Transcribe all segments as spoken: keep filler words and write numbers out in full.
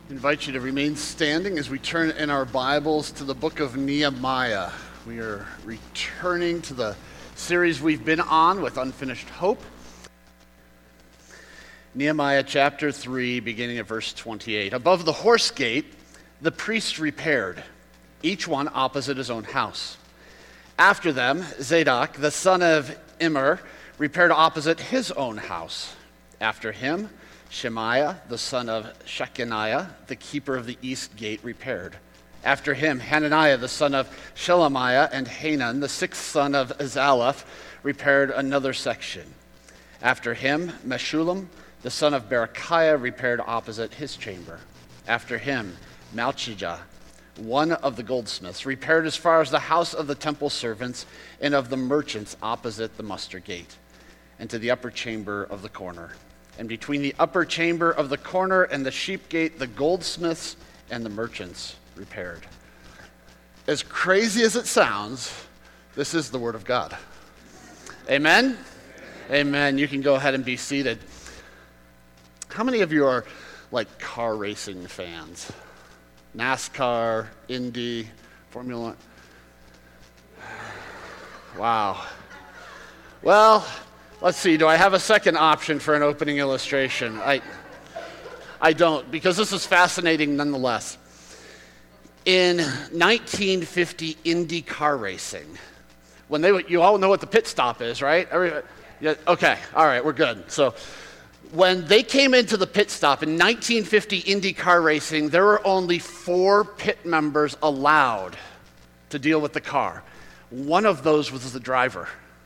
I invite you to remain standing as we turn in our Bibles to the book of Nehemiah. We are returning to the series we've been on with Unfinished Hope. Nehemiah chapter three, beginning at verse twenty-eight. Above the horse gate, the priests repaired, each one opposite his own house. After them, Zadok, the son of Immer, repaired opposite his own house. After him, Shemaiah, the son of Shechaniah, the keeper of the east gate, repaired. After him, Hananiah, the son of Shelemiah, and Hanan, the sixth son of Azalaph, repaired another section. After him, Meshullam, the son of Berechiah, repaired opposite his chamber. After him, Malchijah, one of the goldsmiths, repaired as far as the house of the temple servants and of the merchants opposite the muster gate, and to the upper chamber of the corner. And between the upper chamber of the corner and the sheep gate, the goldsmiths and the merchants repaired. As crazy as it sounds, this is the word of God. Amen? Amen. You can go ahead and be seated. How many of you are like car racing fans? NASCAR, Indy, Formula One? Wow. Well, let's see, do I have a second option for an opening illustration? I I don't, because this is fascinating nonetheless. In nineteen fifty Indy car racing, when they you all know what the pit stop is, right? Everybody, yeah, okay, all right, we're good. So when they came into the pit stop in nineteen fifty Indy car racing, there were only four pit members allowed to deal with the car. One of those was the driver.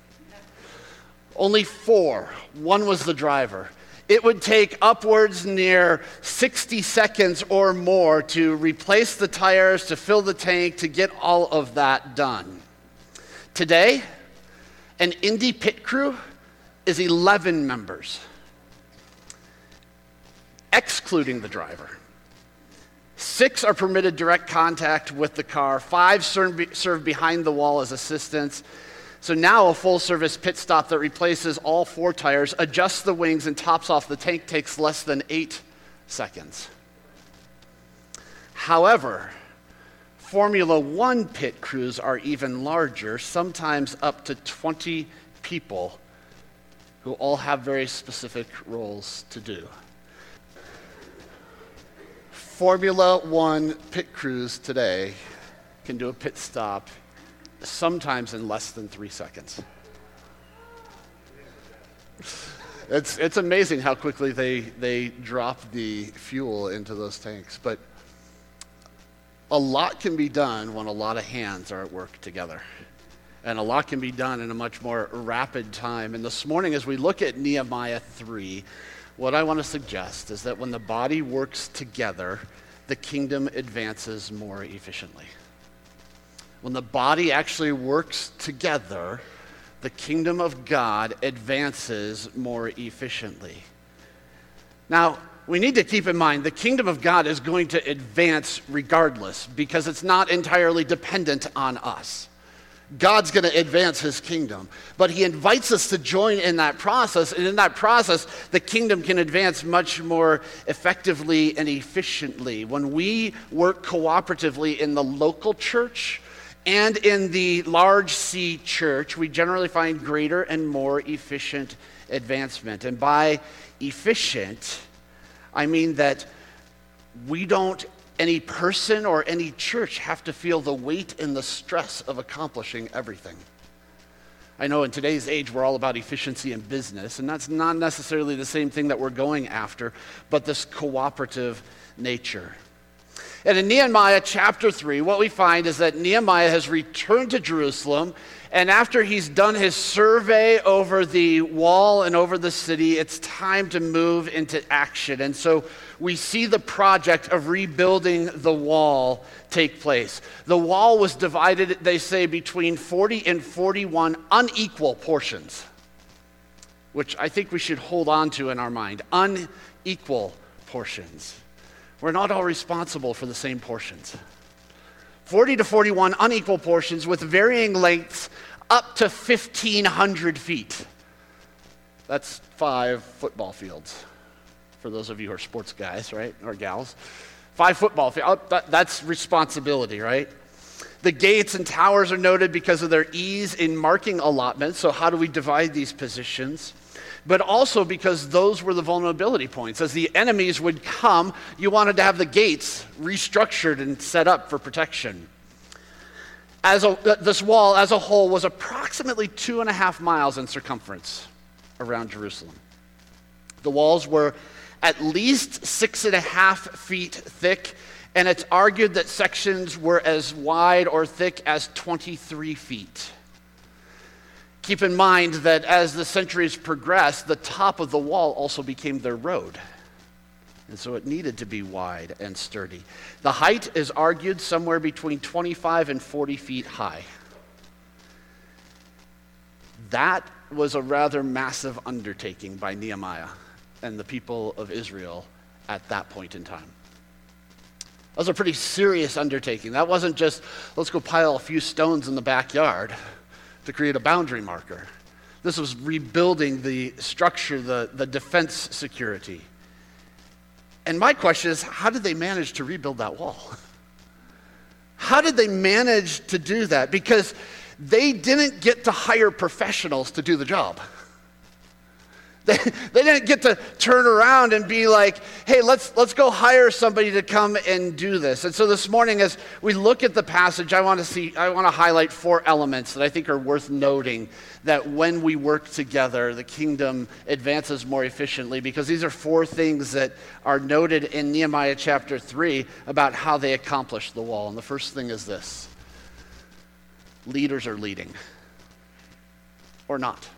Only four. One was the driver. It would take upwards near sixty seconds or more to replace the tires, to fill the tank, to get all of that done. Today, an Indy pit crew is eleven members, excluding the driver. Six are permitted direct contact with the car. Five serve, serve behind the wall as assistants. So now a full-service pit stop that replaces all four tires, adjusts the wings, and tops off the tank takes less than eight seconds. However, Formula One pit crews are even larger, sometimes up to twenty people, who all have very specific roles to do. Formula One pit crews today can do a pit stop sometimes in less than three seconds. It's it's amazing how quickly they, they drop the fuel into those tanks. But a lot can be done when a lot of hands are at work together. And a lot can be done in a much more rapid time. And this morning, as we look at Nehemiah three, what I want to suggest is that when the body works together, the kingdom advances more efficiently. When the body actually works together, the kingdom of God advances more efficiently. Now, we need to keep in mind the kingdom of God is going to advance regardless, because it's not entirely dependent on us. God's going to advance his kingdom, but he invites us to join in that process, and in that process, the kingdom can advance much more effectively and efficiently. When we work cooperatively in the local church and in the large C church, we generally find greater and more efficient advancement. And by efficient, I mean that we don't any person or any church have to feel the weight and the stress of accomplishing everything. I know in today's age we're all about efficiency in business, and that's not necessarily the same thing that we're going after, but this cooperative nature. And in Nehemiah chapter three, what we find is that Nehemiah has returned to Jerusalem, and after he's done his survey over the wall and over the city, it's time to move into action. And so we see the project of rebuilding the wall take place. The wall was divided, they say, between forty and forty-one unequal portions, which I think we should hold on to in our mind. Unequal portions. We're not all responsible for the same portions. forty to forty-one unequal portions with varying lengths up to fifteen hundred feet. That's five football fields, for those of you who are sports guys, right, or gals. Five football fields. Oh, that, that's responsibility, right? The gates and towers are noted because of their ease in marking allotments. So how do we divide these positions? But also because those were the vulnerability points. As the enemies would come, you wanted to have the gates restructured and set up for protection. As a, this wall as a whole was approximately two and a half miles in circumference around Jerusalem. The walls were at least six and a half feet thick, and it's argued that sections were as wide or thick as twenty-three feet. Keep in mind that as the centuries progressed, the top of the wall also became their road. And so it needed to be wide and sturdy. The height is argued somewhere between twenty-five and forty feet high. That was a rather massive undertaking by Nehemiah and the people of Israel at that point in time. That was a pretty serious undertaking. That wasn't just, let's go pile a few stones in the backyard to create a boundary marker. This was rebuilding the structure, the, the defense security. And my question is, how did they manage to rebuild that wall? How did they manage to do that? Because they didn't get to hire professionals to do the job. They, they didn't get to turn around and be like, hey, let's let's go hire somebody to come and do this. And so this morning, as we look at the passage, I want to see, I want to highlight four elements that I think are worth noting, that when we work together, the kingdom advances more efficiently, because these are four things that are noted in Nehemiah chapter three about how they accomplished the wall. And the first thing is this: leaders are leading, or not.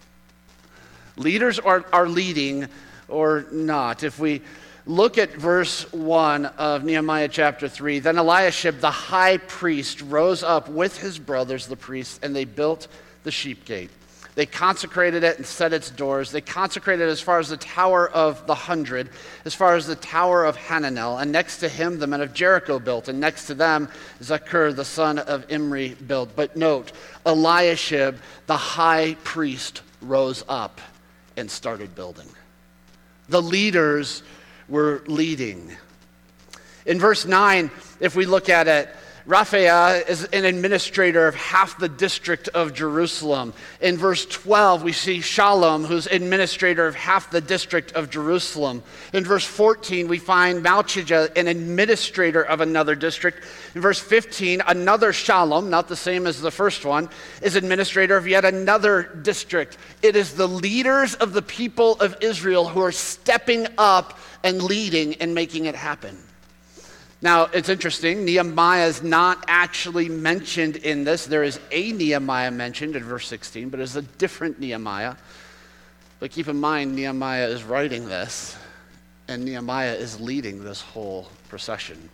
Leaders are, are leading or not. If we look at verse one of Nehemiah chapter three, then Eliashib the high priest rose up with his brothers, the priests, and they built the sheep gate. They consecrated it and set its doors. They consecrated it as far as the Tower of the Hundred, as far as the Tower of Hananel. And next to him, the men of Jericho built. And next to them, Zakur, the son of Imri, built. But note, Eliashib, the high priest, rose up and started building. The leaders were leading. In verse nine, if we look at it, Raphael is an administrator of half the district of Jerusalem. In verse twelve, we see Shalom, who's administrator of half the district of Jerusalem. In verse fourteen, we find Malchijah, an administrator of another district. In verse fifteen, another Shalom, not the same as the first one, is administrator of yet another district. It is the leaders of the people of Israel who are stepping up and leading and making it happen. Now, it's interesting, Nehemiah is not actually mentioned in this. There is a Nehemiah mentioned in verse sixteen, but it's a different Nehemiah. But keep in mind, Nehemiah is writing this, and Nehemiah is leading this whole procession.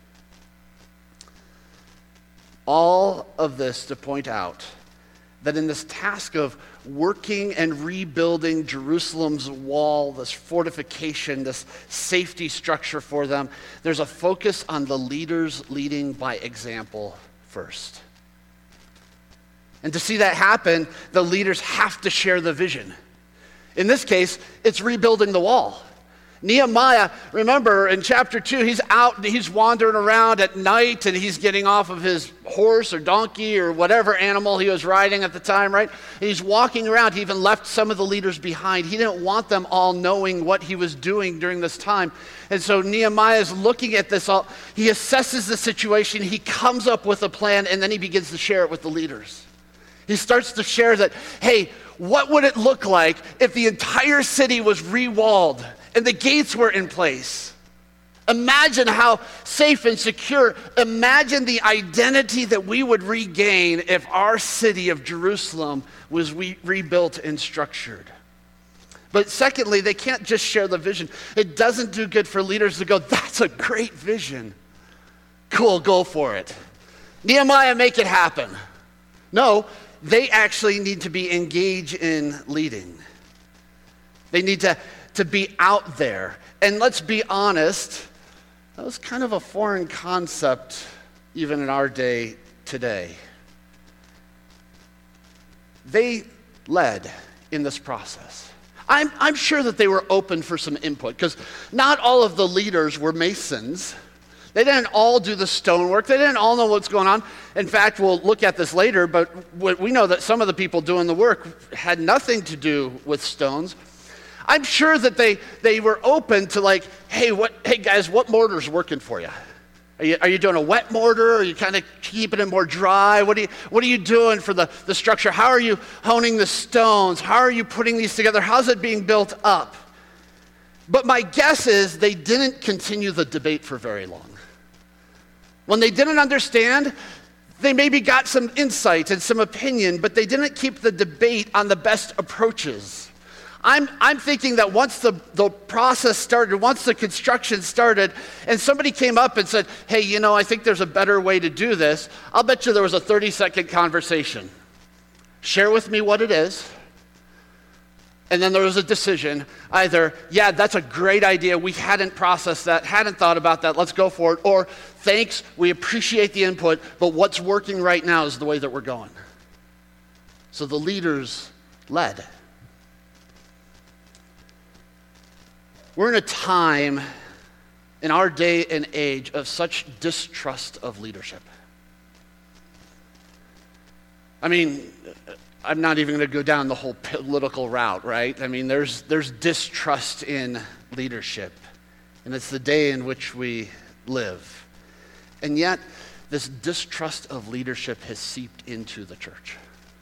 All of this to point out that in this task of working and rebuilding Jerusalem's wall, this fortification, this safety structure for them, there's a focus on the leaders leading by example first. And to see that happen, the leaders have to share the vision. In this case, it's rebuilding the wall. Nehemiah, remember in chapter two, he's out, he's wandering around at night, and he's getting off of his horse or donkey or whatever animal he was riding at the time, right? And he's walking around. He even left some of the leaders behind. He didn't want them all knowing what he was doing during this time. And so Nehemiah is looking at this all. He assesses the situation. He comes up with a plan, and then he begins to share it with the leaders. He starts to share that, hey, what would it look like if the entire city was re-walled and the gates were in place? Imagine how safe and secure. Imagine the identity that we would regain if our city of Jerusalem was re- rebuilt and structured. But secondly, they can't just share the vision. It doesn't do good for leaders to go, that's a great vision. Cool, go for it. Nehemiah, make it happen. No, they actually need to be engaged in leading. They need to to be out there. And let's be honest, that was kind of a foreign concept even in our day today. They led in this process. I'm, I'm sure that they were open for some input, because not all of the leaders were Masons. They didn't all do the stonework. They didn't all know what's going on. In fact, we'll look at this later, but we know that some of the people doing the work had nothing to do with stones. I'm sure that they, they were open to like, hey, what, hey guys, what mortar's working for you? Are you, are you doing a wet mortar? Are you kind of keeping it more dry? What are you, what are you doing for the, the structure? How are you honing the stones? How are you putting these together? How's it being built up? But my guess is they didn't continue the debate for very long. When they didn't understand, they maybe got some insight and some opinion, but they didn't keep the debate on the best approaches. I'm, I'm thinking that once the, the process started, once the construction started, and somebody came up and said, hey, you know, I think there's a better way to do this, I'll bet you there was a thirty-second conversation. Share with me what it is. And then there was a decision, either, yeah, that's a great idea, we hadn't processed that, hadn't thought about that, let's go for it, or thanks, we appreciate the input, but what's working right now is the way that we're going. So the leaders led. We're in a time in our day and age of such distrust of leadership. I mean, I'm not even going to go down the whole political route, right? I mean, there's there's distrust in leadership, and it's the day in which we live. And yet, this distrust of leadership has seeped into the church.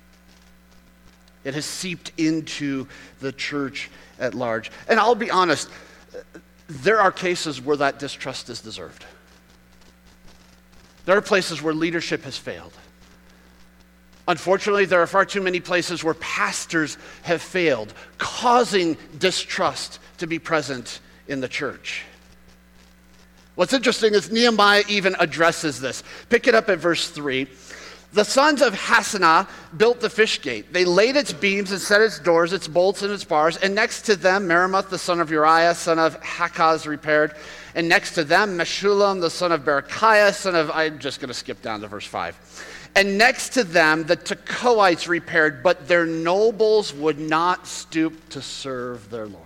It has seeped into the church at large. And I'll be honest, there are cases where that distrust is deserved. There are places where leadership has failed. Unfortunately, there are far too many places where pastors have failed, causing distrust to be present in the church. What's interesting is Nehemiah even addresses this. Pick it up at verse three. The sons of Hassenaah built the fish gate. They laid its beams and set its doors, its bolts, and its bars. And next to them, Meremoth, the son of Uriah, son of Hakaz, repaired. And next to them, Meshullam, the son of Berechiah, son of, I'm just going to skip down to verse five. And next to them, the Tekoites repaired, but their nobles would not stoop to serve their Lord.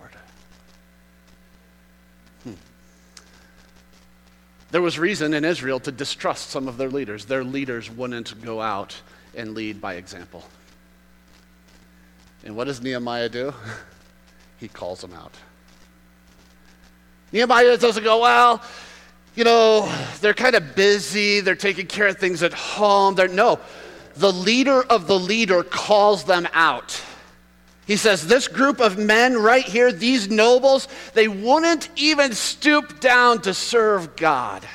Hmm. There was reason in Israel to distrust some of their leaders. Their leaders wouldn't go out and lead by example. And what does Nehemiah do? He calls them out. Nehemiah doesn't go, well, you know, they're kind of busy, they're taking care of things at home. They're, no, the leader of the leader calls them out. He says, this group of men right here, these nobles, they wouldn't even stoop down to serve God.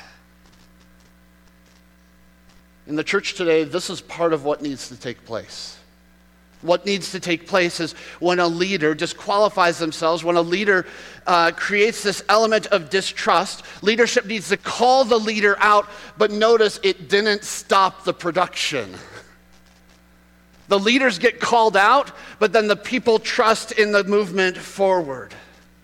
In the church today, this is part of what needs to take place. What needs to take place is when a leader disqualifies themselves, when a leader uh, creates this element of distrust, leadership needs to call the leader out, but notice it didn't stop the production. The leaders get called out, but then the people trust in the movement forward.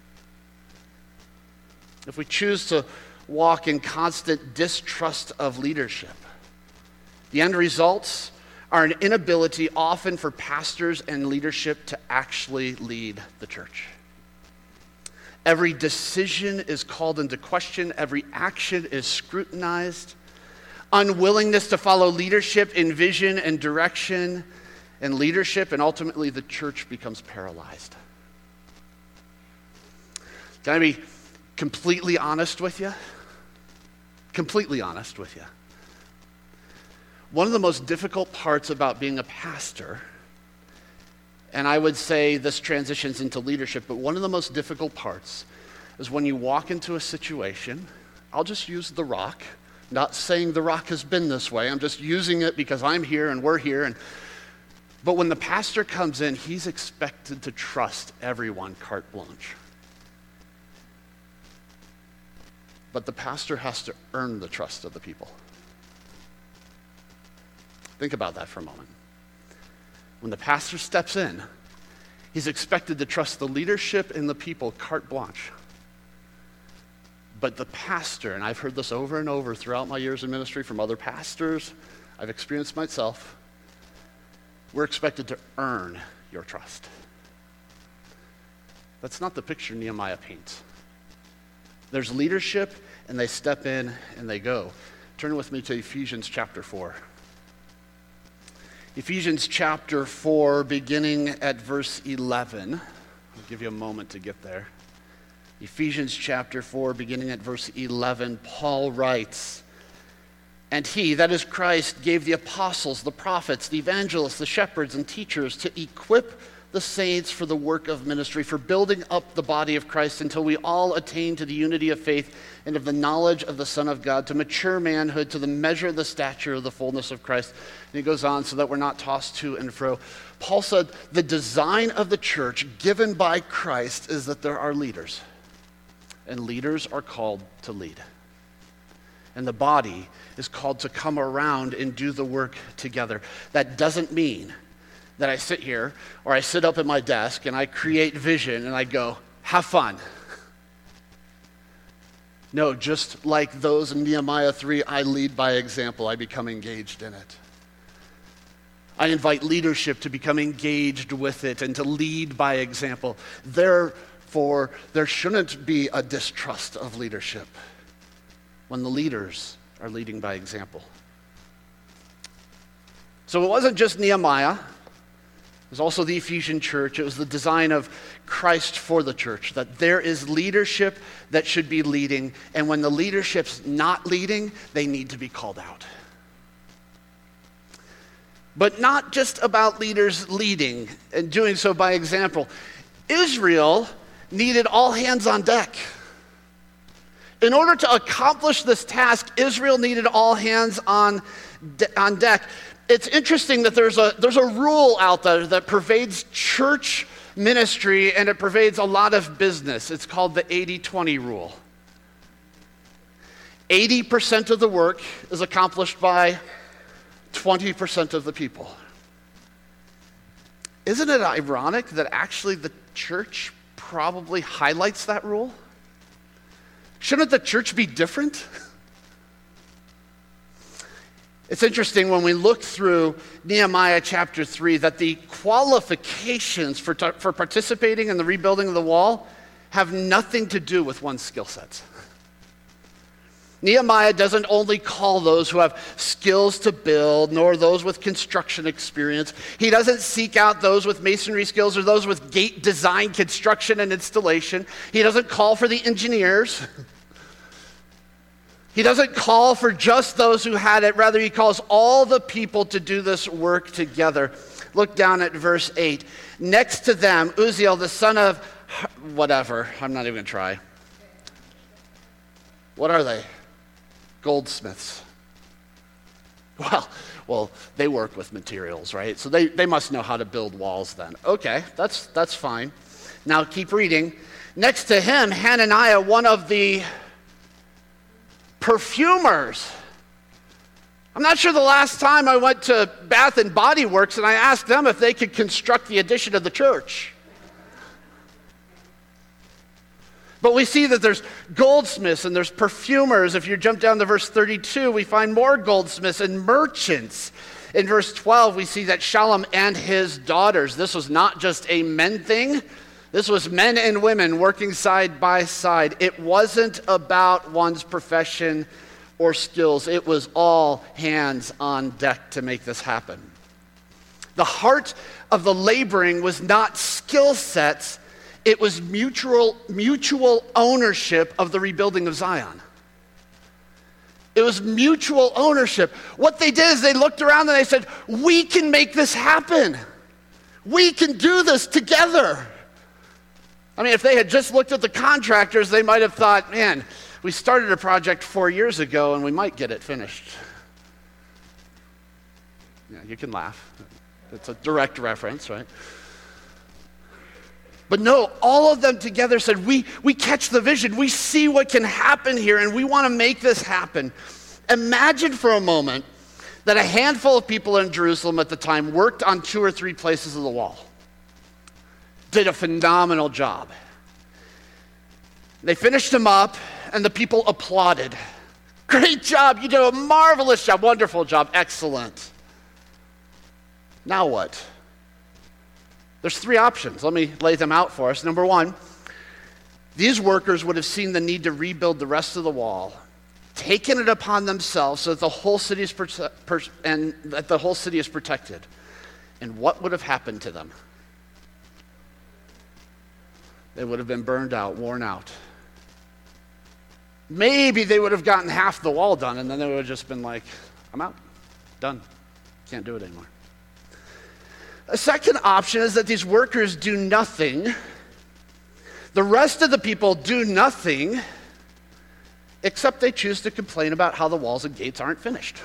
If we choose to walk in constant distrust of leadership, the end results are an inability often for pastors and leadership to actually lead the church. Every decision is called into question. Every action is scrutinized. Unwillingness to follow leadership in vision and direction and leadership, and ultimately the church becomes paralyzed. Can I be completely honest with you? Completely honest with you. One of the most difficult parts about being a pastor, and I would say this transitions into leadership, but one of the most difficult parts is when you walk into a situation. I'll just use The Rock, not saying The Rock has been this way, I'm just using it because I'm here and we're here. And but when the pastor comes in, he's expected to trust everyone carte blanche. But the pastor has to earn the trust of the people. Think about that for a moment. When the pastor steps in, he's expected to trust the leadership and the people carte blanche. But the pastor, and I've heard this over and over throughout my years in ministry from other pastors, I've experienced myself, we're expected to earn your trust. That's not the picture Nehemiah paints. There's leadership, and they step in and they go. Turn with me to Ephesians chapter four. Ephesians chapter four, beginning at verse eleven. I'll give you a moment to get there. Ephesians chapter four, beginning at verse eleven, Paul writes, "And he, that is Christ, gave the apostles, the prophets, the evangelists, the shepherds, and teachers to equip the saints for the work of ministry, for building up the body of Christ until we all attain to the unity of faith and of the knowledge of the Son of God, to mature manhood, to the measure of the stature of the fullness of Christ." And he goes on, so that we're not tossed to and fro. Paul said the design of the church given by Christ is that there are leaders, and leaders are called to lead. And the body is called to come around and do the work together. That doesn't mean that I sit here or I sit up at my desk and I create vision and I go, have fun. No, just like those in Nehemiah three, I lead by example. I become engaged in it. I invite leadership to become engaged with it and to lead by example. Therefore, there shouldn't be a distrust of leadership when the leaders are leading by example. So it wasn't just Nehemiah. It was also the Ephesian church. It was the design of Christ for the church, that there is leadership that should be leading, and when the leadership's not leading, they need to be called out. But not just about leaders leading and doing so by example. Israel needed all hands on deck. In order to accomplish this task, Israel needed all hands on, de- on deck. It's interesting that there's a there's a rule out there that pervades church ministry, and it pervades a lot of business. It's called the eighty twenty rule. eighty percent of the work is accomplished by twenty percent of the people. Isn't it ironic that actually the church probably highlights that rule? Shouldn't the church be different? It's interesting when we look through Nehemiah chapter three that the qualifications for, t- for participating in the rebuilding of the wall have nothing to do with one's skill sets. Nehemiah doesn't only call those who have skills to build, nor those with construction experience. He doesn't seek out those with masonry skills or those with gate design, construction, and installation. He doesn't call for the engineers. He doesn't call for just those who had it. Rather, he calls all the people to do this work together. Look down at verse eight. Next to them, Uzziel, the son of whatever. I'm not even going to try. What are they? Goldsmiths. Well, well, they work with materials, right? So they, they must know how to build walls then. Okay, that's that's fine. Now keep reading. Next to him, Hananiah, one of the perfumers. I'm not sure the last time I went to Bath and Body Works and I asked them if they could construct the addition of the church. But we see that there's goldsmiths and there's perfumers. If you jump down to verse thirty-two, we find more goldsmiths and merchants. In verse twelve, we see that Shallum and his daughters. This was not just a men thing. This was men and women working side by side. It wasn't about one's profession or skills. It was all hands on deck to make this happen. The heart of the laboring was not skill sets. It was mutual, mutual ownership of the rebuilding of Zion. It was mutual ownership. What they did is they looked around and they said, we can make this happen. We can do this together. I mean, if they had just looked at the contractors, they might have thought, man, we started a project four years ago and we might get it finished. Yeah, you can laugh. It's a direct reference, right? But no, all of them together said, we, we catch the vision. We see what can happen here, and we want to make this happen. Imagine for a moment that a handful of people in Jerusalem at the time worked on two or three places of the wall. Did a phenomenal job. They finished them up, and the people applauded. Great job. You did a marvelous job. Wonderful job. Excellent. Now what? There's three options. Let me lay them out for us. Number one, These workers would have seen the need to rebuild the rest of the wall, taken it upon themselves so that the whole city is prote- per- and that the whole city is protected. And what would have happened to them? They would have been burned out, worn out. Maybe they would have gotten half the wall done, and then they would have just been like, I'm out, done, can't do it anymore. A second option is that these workers do nothing. The rest of the people do nothing, except they choose to complain about how the walls and gates aren't finished.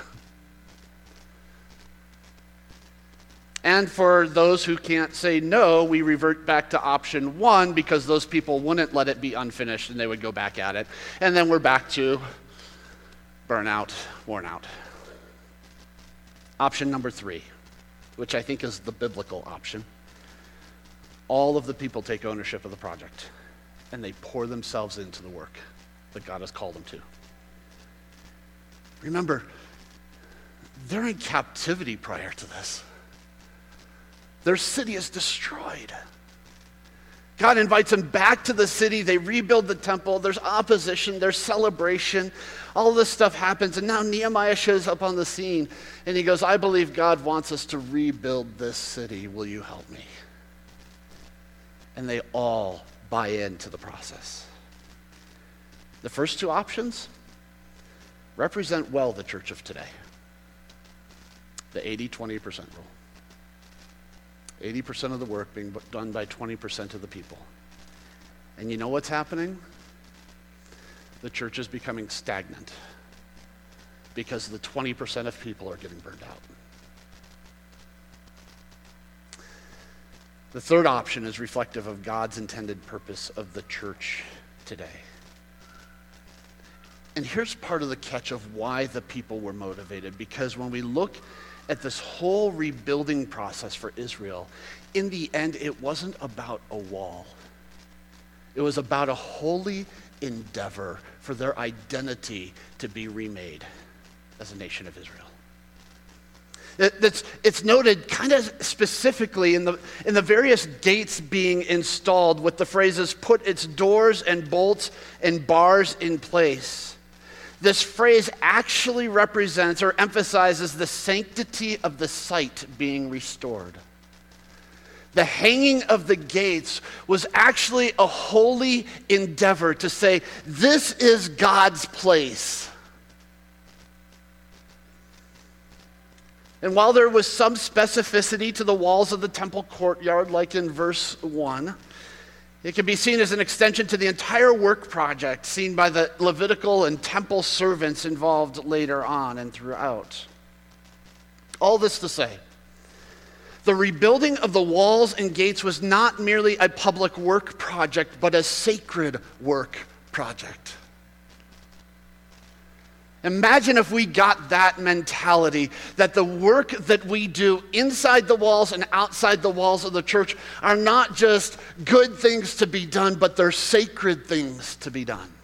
And for those who can't say no, we revert back to option one because those people wouldn't let it be unfinished and they would go back at it. And then we're back to burnout, worn out. Option number three, which I think is the biblical option. All of the people take ownership of the project and they pour themselves into the work that God has called them to. Remember, they're in captivity prior to this. Their city is destroyed. God invites them back to the city. They rebuild the temple. There's opposition. There's celebration. All this stuff happens. And now Nehemiah shows up on the scene. And he goes, I believe God wants us to rebuild this city. Will you help me? And they all buy into the process. The first two options represent well the church of today. The eighty twenty percent rule. eighty percent of the work being done by twenty percent of the people. And you know what's happening? The church is becoming stagnant because the twenty percent of people are getting burned out. The third option is reflective of God's intended purpose of the church today. And here's part of the catch of why the people were motivated, because when we look at this whole rebuilding process for Israel, in the end, it wasn't about a wall. It was about a holy endeavor for their identity to be remade as a nation of Israel. It, it's, it's noted kind of specifically in the, in the various gates being installed with the phrases, put its doors and bolts and bars in place. This phrase actually represents or emphasizes the sanctity of the site being restored. The hanging of the gates was actually a holy endeavor to say, this is God's place. And while there was some specificity to the walls of the temple courtyard, like in verse one, it can be seen as an extension to the entire work project seen by the Levitical and temple servants involved later on and throughout. All this to say, the rebuilding of the walls and gates was not merely a public work project, but a sacred work project. Imagine if we got that mentality, that the work that we do inside the walls and outside the walls of the church are not just good things to be done, but they're sacred things to be done.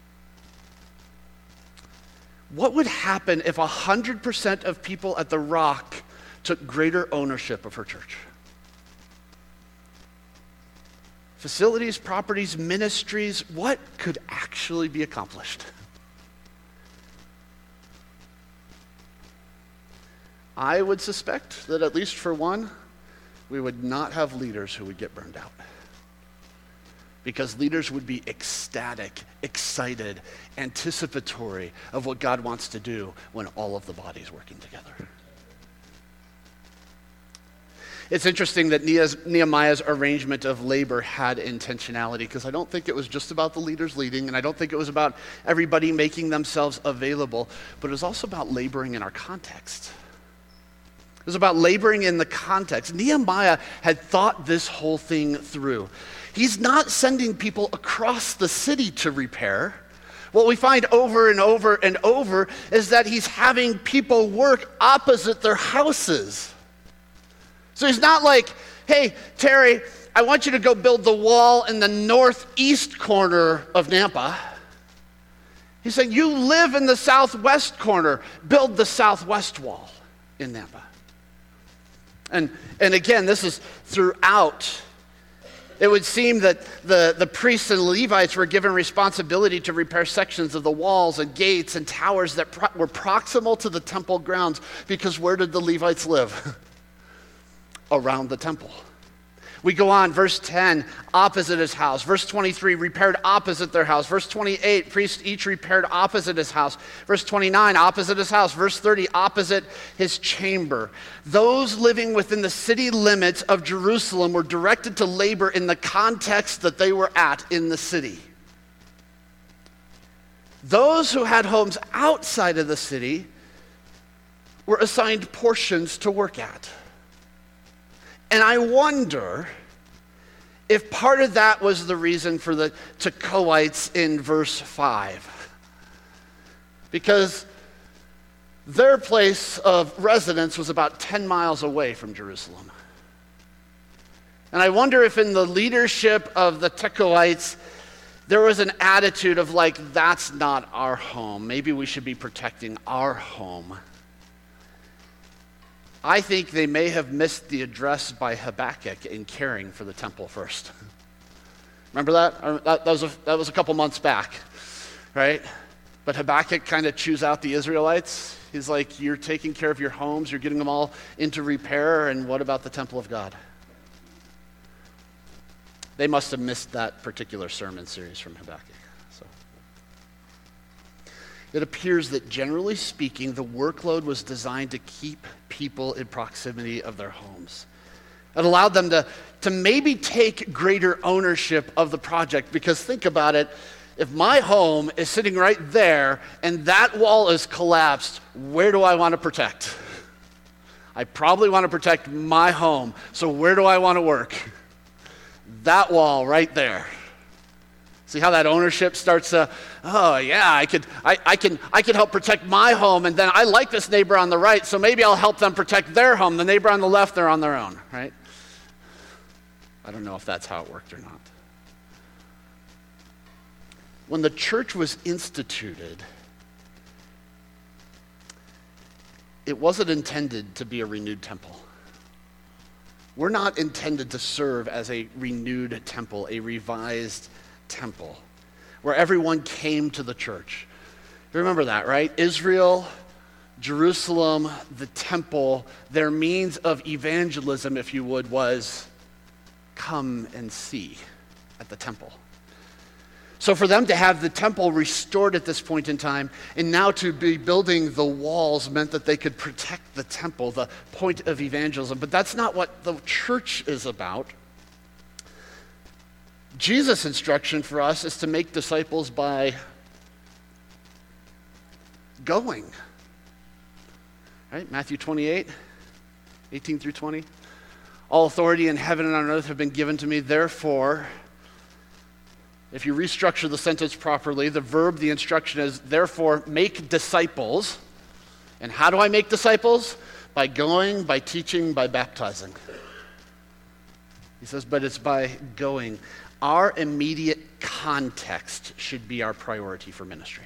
What would happen if one hundred percent of people at The Rock took greater ownership of her church? Facilities, properties, ministries, what could actually be accomplished? I would suspect that at least for one, we would not have leaders who would get burned out. Because leaders would be ecstatic, excited, anticipatory of what God wants to do when all of the body's working together. It's interesting that Nehemiah's arrangement of labor had intentionality, because I don't think it was just about the leaders leading, and I don't think it was about everybody making themselves available, but it was also about laboring in our context. It was about laboring in the context. Nehemiah had thought this whole thing through. He's not sending people across the city to repair. What we find over and over and over is that he's having people work opposite their houses. So he's not like, hey, Terry, I want you to go build the wall in the northeast corner of Nampa. He's saying, you live in the southwest corner, build the southwest wall in Nampa. And, and again, this is throughout it would seem that the, the priests and Levites were given responsibility to repair sections of the walls and gates and towers that pro- were proximal to the temple grounds, because where did the Levites live? Around the temple. We go on, verse ten, opposite his house. Verse twenty-three, repaired opposite their house. Verse twenty-eight, priests each repaired opposite his house. Verse twenty-nine, opposite his house. Verse thirty, opposite his chamber. Those living within the city limits of Jerusalem were directed to labor in the context that they were at in the city. Those who had homes outside of the city were assigned portions to work at. And I wonder if part of that was the reason for the Tekoites in verse five. Because their place of residence was about ten miles away from Jerusalem. And I wonder if in the leadership of the Tekoites, there was an attitude of like, that's not our home. Maybe we should be protecting our home. I think they may have missed the address by Habakkuk in caring for the temple first. Remember that? That, that, was a, that was a couple months back, right? But Habakkuk kind of chews out the Israelites. He's like, you're taking care of your homes, you're getting them all into repair, and what about the temple of God? They must have missed that particular sermon series from Habakkuk. So. It appears that generally speaking, the workload was designed to keep people in proximity of their homes. It allowed them to, to maybe take greater ownership of the project, because think about it, if my home is sitting right there and that wall is collapsed, where do I want to protect? I probably want to protect my home, so where do I want to work? That wall right there. See how that ownership starts to, oh yeah, I could, I, I can, I can help protect my home, and then I like this neighbor on the right, so maybe I'll help them protect their home. The neighbor on the left, they're on their own, right? I don't know if that's how it worked or not. When the church was instituted, it wasn't intended to be a renewed temple. We're not intended to serve as a renewed temple, a revised temple, where everyone came to the church. You remember that, right? Israel, Jerusalem, the temple, their means of evangelism, if you would, was come and see at the temple. So for them to have the temple restored at this point in time, and now to be building the walls, meant that they could protect the temple, the point of evangelism. But that's not what the church is about. Jesus' instruction for us is to make disciples by going. Right? Matthew twenty-eight, eighteen through twenty. All authority in heaven and on earth have been given to me. Therefore, if you restructure the sentence properly, the verb, the instruction is, therefore, make disciples. And how do I make disciples? By going, by teaching, by baptizing. He says, but it's by going. Our immediate context should be our priority for ministry.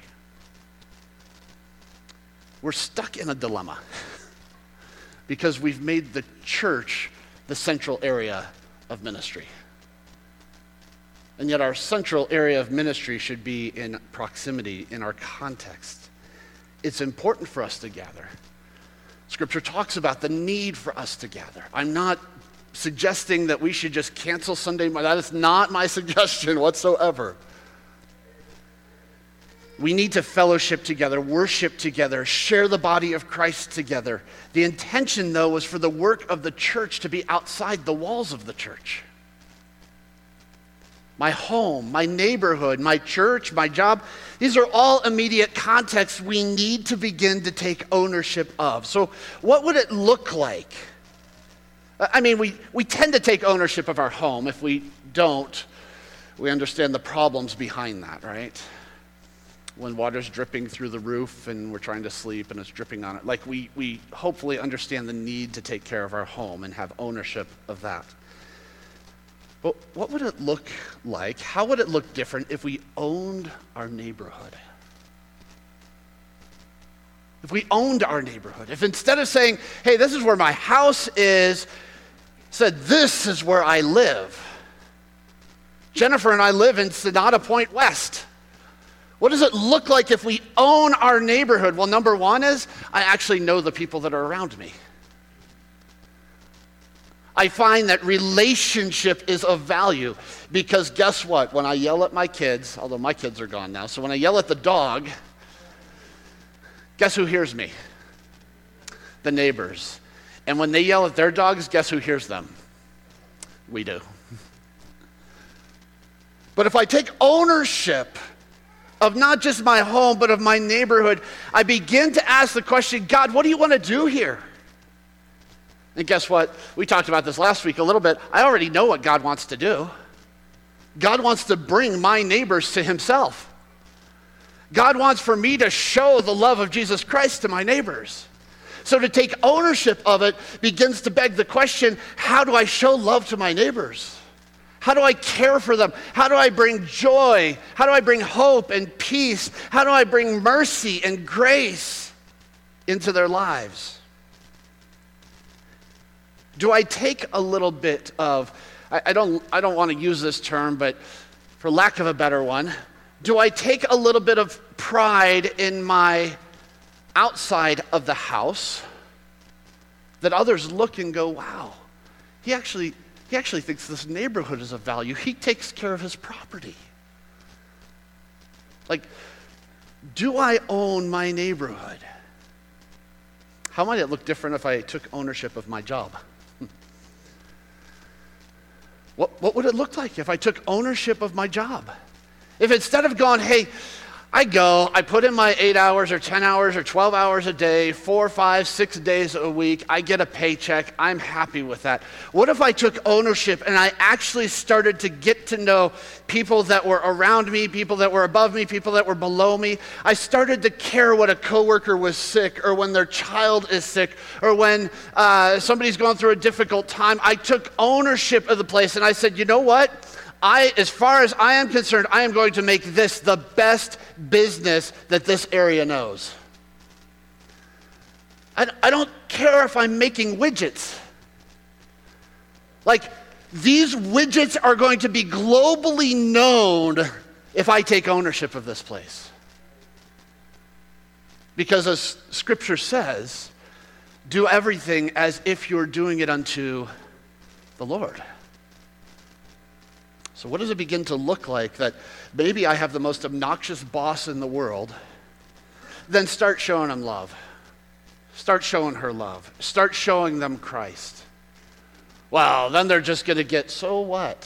We're stuck in a dilemma because we've made the church the central area of ministry. And yet our central area of ministry should be in proximity, in our context. It's important for us to gather. Scripture talks about the need for us to gather. I'm not suggesting that we should just cancel Sunday. That is not my suggestion whatsoever. We need to fellowship together, worship together, share the body of Christ together. The intention, though, was for the work of the church to be outside the walls of the church. My home, my neighborhood, my church, my job, these are all immediate contexts we need to begin to take ownership of. So what would it look like? I mean, we, we tend to take ownership of our home. If we don't, we understand the problems behind that, right? When water's dripping through the roof and we're trying to sleep and it's dripping on it. Like we, we hopefully understand the need to take care of our home and have ownership of that. But what would it look like? How would it look different if we owned our neighborhood? If we owned our neighborhood, if instead of saying, hey, this is where my house is, said, this is where I live. Jennifer and I live in Sonata Point West. What does it look like if we own our neighborhood? Well, number one is I actually know the people that are around me. I find that relationship is of value because guess what? When I yell at my kids, although my kids are gone now, so when I yell at the dog, guess who hears me? The neighbors. And when they yell at their dogs, guess who hears them? We do. But if I take ownership of not just my home, but of my neighborhood, I begin to ask the question, God, what do you want to do here? And guess what? We talked about this last week a little bit. I already know what God wants to do. God wants to bring my neighbors to himself. God wants for me to show the love of Jesus Christ to my neighbors. So to take ownership of it begins to beg the question, how do I show love to my neighbors? How do I care for them? How do I bring joy? How do I bring hope and peace? How do I bring mercy and grace into their lives? Do I take a little bit of, I, I don't, I don't want to use this term, but for lack of a better one, do I take a little bit of pride in my outside of the house that others look and go, wow, he actually, he actually thinks this neighborhood is of value. He takes care of his property. Like, do I own my neighborhood? How might it look different if I took ownership of my job? What, what would it look like if I took ownership of my job? If instead of going, hey, I go, I put in my eight hours or ten hours or twelve hours a day, four, five, six days a week, I get a paycheck, I'm happy with that. What if I took ownership and I actually started to get to know people that were around me, people that were above me, people that were below me? I started to care when a coworker was sick or when their child is sick or when uh, somebody's going through a difficult time. I took ownership of the place and I said, you know what? I, as far as I am concerned, I am going to make this the best business that this area knows. I, I don't care if I'm making widgets. Like, these widgets are going to be globally known if I take ownership of this place. Because as Scripture says, do everything as if you're doing it unto the Lord. So what does it begin to look like that maybe I have the most obnoxious boss in the world? Then start showing them love. Start showing her love. Start showing them Christ. Well, then they're just going to get, so what?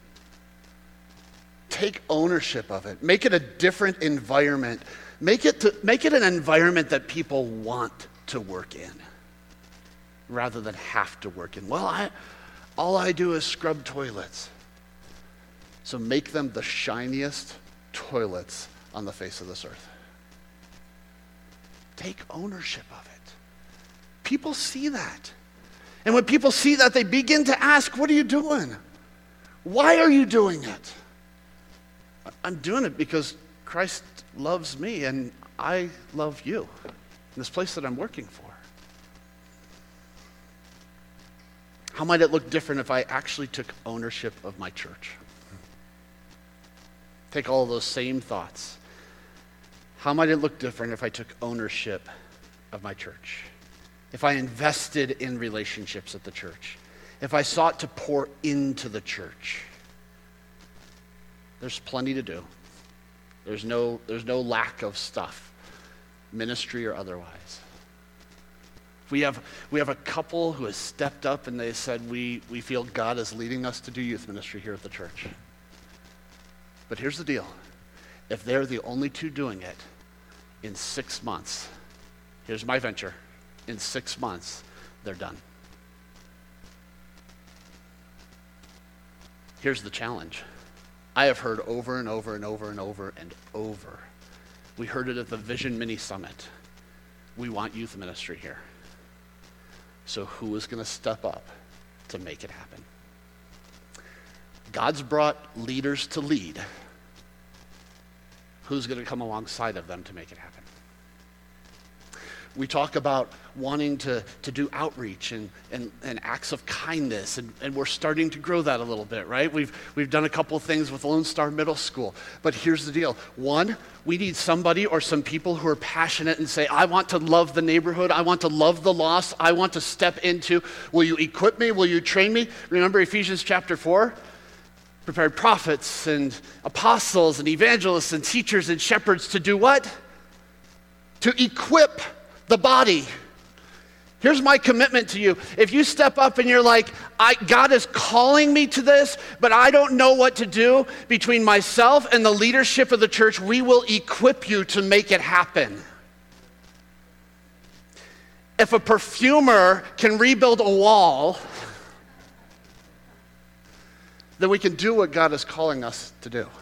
Take ownership of it. Make it a different environment. Make it, to, make it an environment that people want to work in rather than have to work in. Well, I, all I do is scrub toilets. So make them the shiniest toilets on the face of this earth. Take ownership of it. People see that. And when people see that, they begin to ask, what are you doing? Why are you doing it? I'm doing it because Christ loves me and I love you in this place that I'm working for. How might it look different if I actually took ownership of my church? Take all those same thoughts. How might it look different if I took ownership of my church? If I invested in relationships at the church? If I sought to pour into the church? There's plenty to do. There's no, there's no lack of stuff, ministry or otherwise. We have, we have a couple who has stepped up and they said, we, we feel God is leading us to do youth ministry here at the church. But here's the deal. If they're the only two doing it, in six months, here's my venture, in six months, they're done. Here's the challenge. I have heard over and over and over and over and over. We heard it at the Vision Mini Summit. We want youth ministry here. So who is going to step up to make it happen? God's brought leaders to lead. Who's going to come alongside of them to make it happen? We talk about wanting to, to do outreach and, and, and acts of kindness, and, and we're starting to grow that a little bit, right? We've, we've done a couple of things with Lone Star Middle School, but here's the deal. One, we need somebody or some people who are passionate and say, I want to love the neighborhood, I want to love the lost, I want to step into, will you equip me, will you train me? Remember Ephesians chapter four? Prepared prophets and apostles and evangelists and teachers and shepherds to do what? To equip the body. Here's my commitment to you. If you step up and you're like, I, God is calling me to this, but I don't know what to do, between myself and the leadership of the church, we will equip you to make it happen. If a perfumer can rebuild a wall, then we can do what God is calling us to do.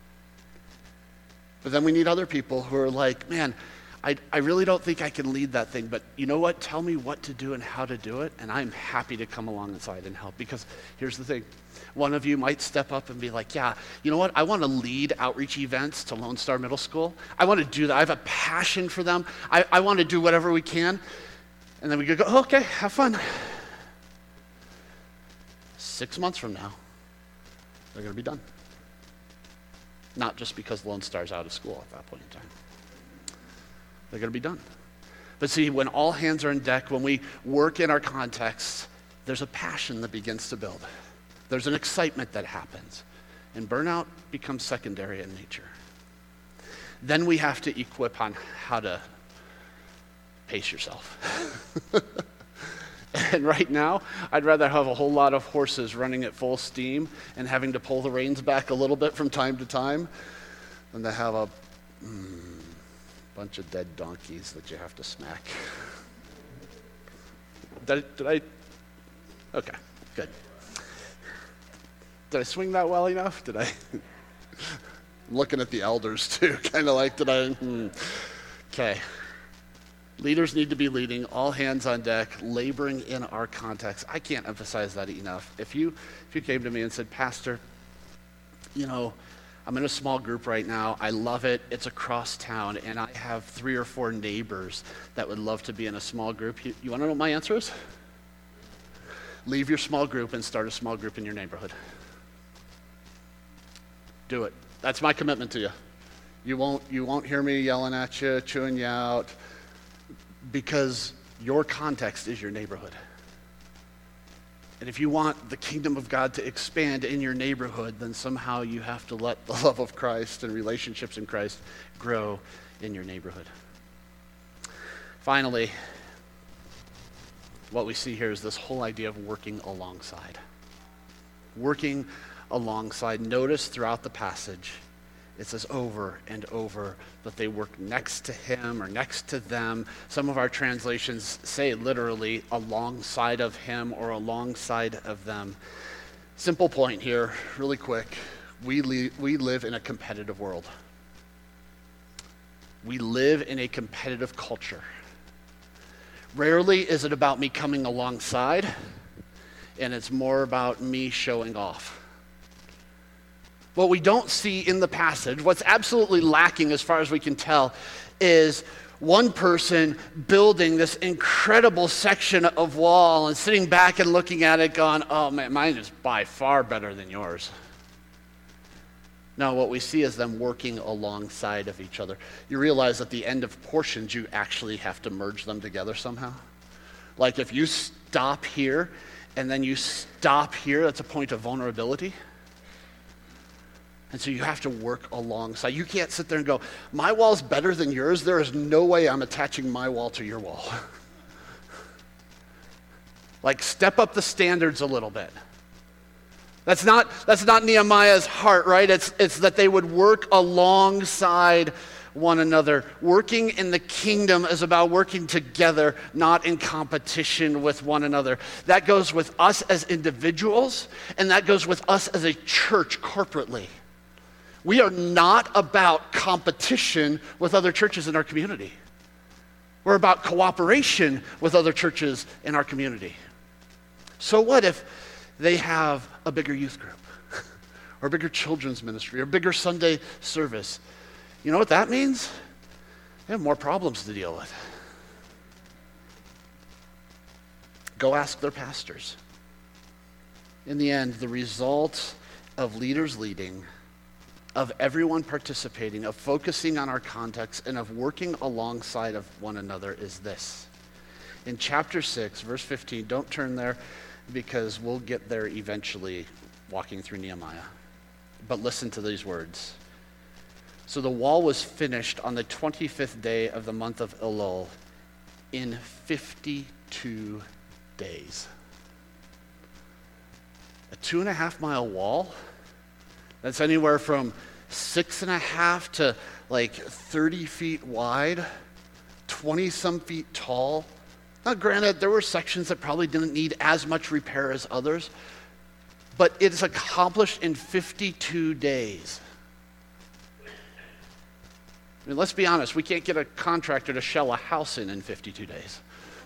But then we need other people who are like, man, I, I really don't think I can lead that thing, but you know what? Tell me what to do and how to do it, and I'm happy to come alongside and help. Because here's the thing. One of you might step up and be like, yeah, you know what? I want to lead outreach events to Lone Star Middle School. I want to do that. I have a passion for them. I, I want to do whatever we can. And then we could go, oh, okay, have fun. Six months from now, they're going to be done. Not just because Lone Star's out of school at that point in time. They're going to be done. But see, when all hands are on deck, when we work in our context, there's a passion that begins to build. There's an excitement that happens. And burnout becomes secondary in nature. Then we have to equip on how to pace yourself. And right now, I'd rather have a whole lot of horses running at full steam and having to pull the reins back a little bit from time to time than to have a mm, bunch of dead donkeys that you have to smack. Did I, did I? Okay, good. Did I swing that well enough? Did I? I'm looking at the elders too, kind of like, did I? Hmm. Okay. Leaders need to be leading, all hands on deck, laboring in our context. I can't emphasize that enough. If you if you came to me and said, Pastor, you know, I'm in a small group right now. I love it. It's across town, and I have three or four neighbors that would love to be in a small group. You, you want to know what my answer is? Leave your small group and start a small group in your neighborhood. Do it. That's my commitment to you. You won't you won't hear me yelling at you, chewing you out, because your context is your neighborhood. And if you want the kingdom of God to expand in your neighborhood, then somehow you have to let the love of Christ and relationships in Christ grow in your neighborhood. Finally, what we see here is this whole idea of working alongside. Working alongside. Notice throughout the passage, it says over and over that they work next to him or next to them. Some of our translations say literally alongside of him or alongside of them. Simple point here, really quick. We, li- we live in a competitive world. We live in a competitive culture. Rarely is it about me coming alongside, and it's more about me showing off. What we don't see in the passage, what's absolutely lacking as far as we can tell, is one person building this incredible section of wall and sitting back and looking at it going, oh man, mine is by far better than yours. No, what we see is them working alongside of each other. You realize at the end of portions, you actually have to merge them together somehow. Like if you stop here and then you stop here, that's a point of vulnerability. And so you have to work alongside. You can't sit there and go, my wall's better than yours. There is no way I'm attaching my wall to your wall. Like step up the standards a little bit. That's not, that's not Nehemiah's heart, right? It's, it's that they would work alongside one another. Working in the kingdom is about working together, not in competition with one another. That goes with us as individuals, and that goes with us as a church corporately. We are not about competition with other churches in our community. We're about cooperation with other churches in our community. So what if they have a bigger youth group or a bigger children's ministry or a bigger Sunday service? You know what that means? They have more problems to deal with. Go ask their pastors. In the end, the result of leaders leading, of everyone participating, of focusing on our context, and of working alongside of one another is this. In chapter six, verse fifteen, don't turn there because we'll get there eventually walking through Nehemiah. But listen to these words. So the wall was finished on the twenty-fifth day of the month of Elul in fifty-two days. A two and a half mile wall that's anywhere from six and a half to like thirty feet wide, twenty some feet tall. Now granted, there were sections that probably didn't need as much repair as others, but it's accomplished in fifty-two days. I mean, let's be honest, we can't get a contractor to shell a house in in fifty-two days.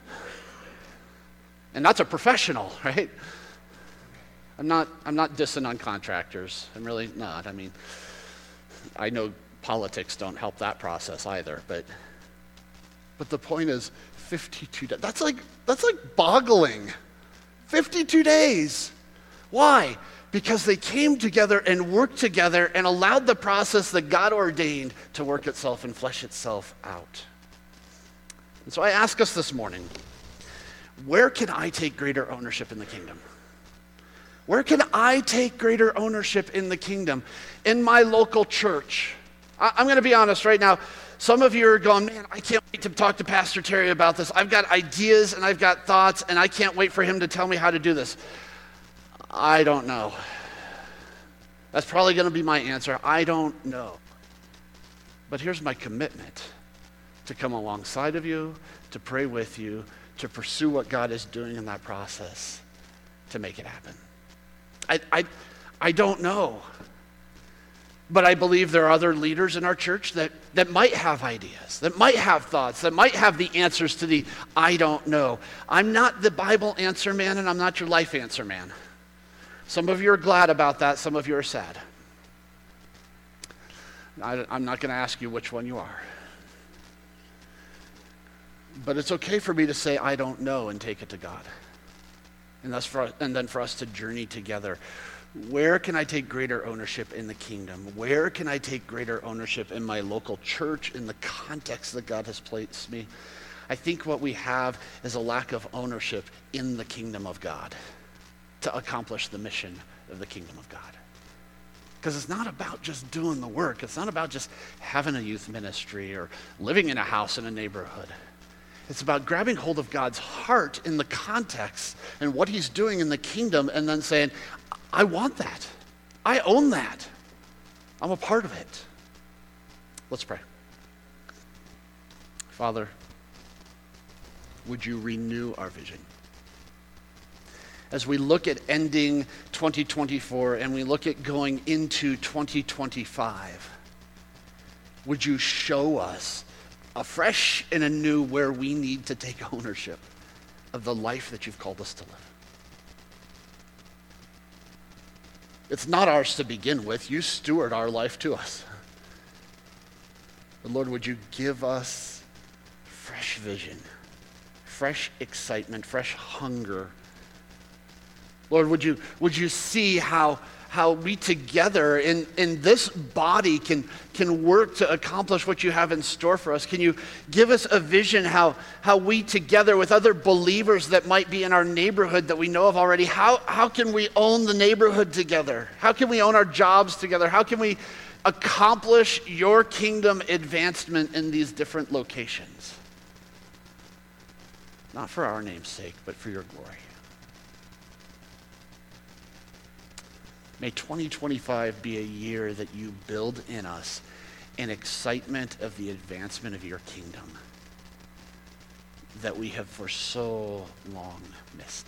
And that's a professional, right? I'm not, I'm not dissing on contractors. I'm really not. I mean, I know politics don't help that process either, but but the point is fifty-two days. That's like, that's like boggling. fifty-two days. Why? Because they came together and worked together and allowed the process that God ordained to work itself and flesh itself out. And so I ask us this morning, where can I take greater ownership in the kingdom? Where can I take greater ownership in the kingdom? In my local church. I, I'm going to be honest right now. Some of you are going, man, I can't wait to talk to Pastor Terry about this. I've got ideas and I've got thoughts and I can't wait for him to tell me how to do this. I don't know. That's probably going to be my answer. I don't know. But here's my commitment to come alongside of you, to pray with you, to pursue what God is doing in that process to make it happen. I, I, I don't know. But I believe there are other leaders in our church that, that might have ideas, that might have thoughts, that might have the answers to the I don't know. I'm not the Bible answer man, and I'm not your life answer man. Some of you are glad about that. Some of you are sad. I, I'm not going to ask you which one you are. But it's okay for me to say I don't know and take it to God. And, that's for, and then for us to journey together. Where can I take greater ownership in the kingdom? Where can I take greater ownership in my local church, in the context that God has placed me? I think what we have is a lack of ownership in the kingdom of God to accomplish the mission of the kingdom of God. Because it's not about just doing the work. It's not about just having a youth ministry or living in a house in a neighborhood. It's about grabbing hold of God's heart in the context and what he's doing in the kingdom and then saying, I want that. I own that. I'm a part of it. Let's pray. Father, would you renew our vision? As we look at ending twenty twenty-four and we look at going into twenty twenty-five, would you show us afresh and anew where we need to take ownership of the life that you've called us to live? It's not ours to begin with. You steward our life to us. But Lord, would you give us fresh vision, fresh excitement, fresh hunger. Lord, would you would you see how how we together in, in this body can, can work to accomplish what you have in store for us? Can you give us a vision how, how we together with other believers that might be in our neighborhood that we know of already, how, how can we own the neighborhood together? How can we own our jobs together? How can we accomplish your kingdom advancement in these different locations? Not for our name's sake, but for your glory. May twenty twenty-five be a year that you build in us an excitement of the advancement of your kingdom that we have for so long missed.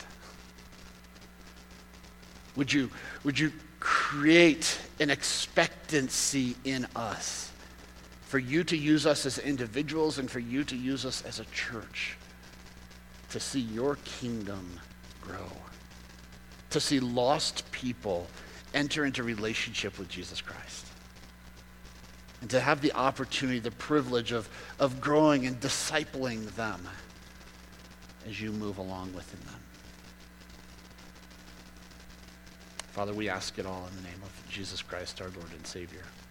Would you, would you create an expectancy in us for you to use us as individuals and for you to use us as a church to see your kingdom grow, to see lost people enter into relationship with Jesus Christ, and to have the opportunity, the privilege of, of growing and discipling them as you move along within them. Father, we ask it all in the name of Jesus Christ, our Lord and Savior.